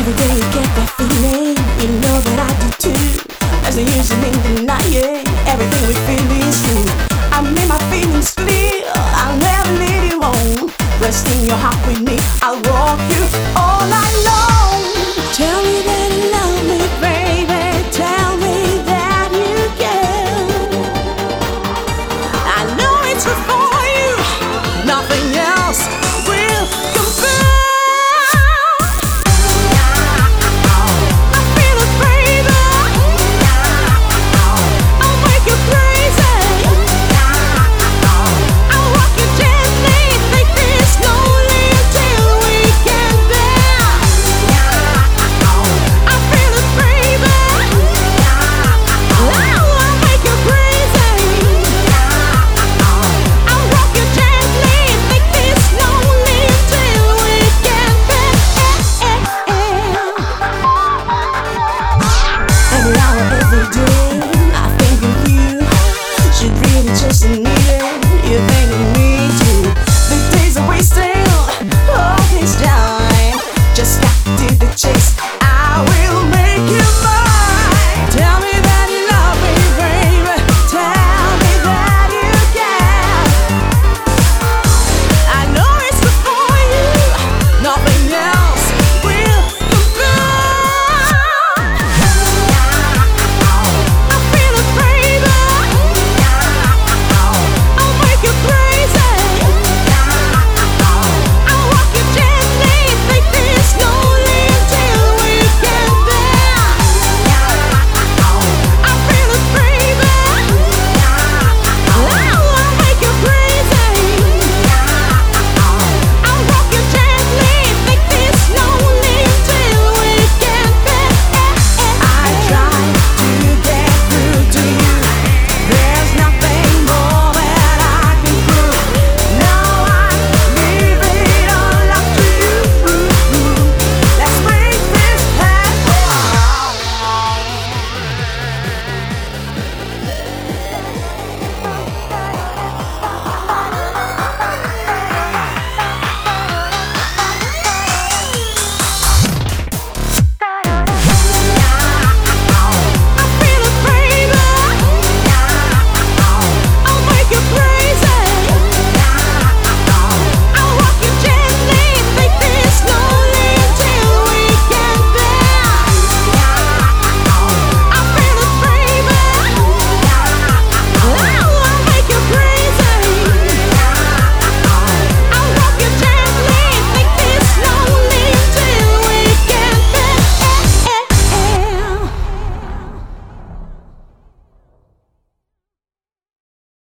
Every day you get that feeling, you know that I do too. There's no use in denying, everything we feel is true. I made my feelings clear, I'll never lead you on. Rest in your heart with me, I'll walk you all night long. Tell me that you love me, baby, tell me that you care. I know it's good for you, nothing else will compare. Just need it, you think of me too. The days are wasting, all this time. Just got to do the chase, I will make you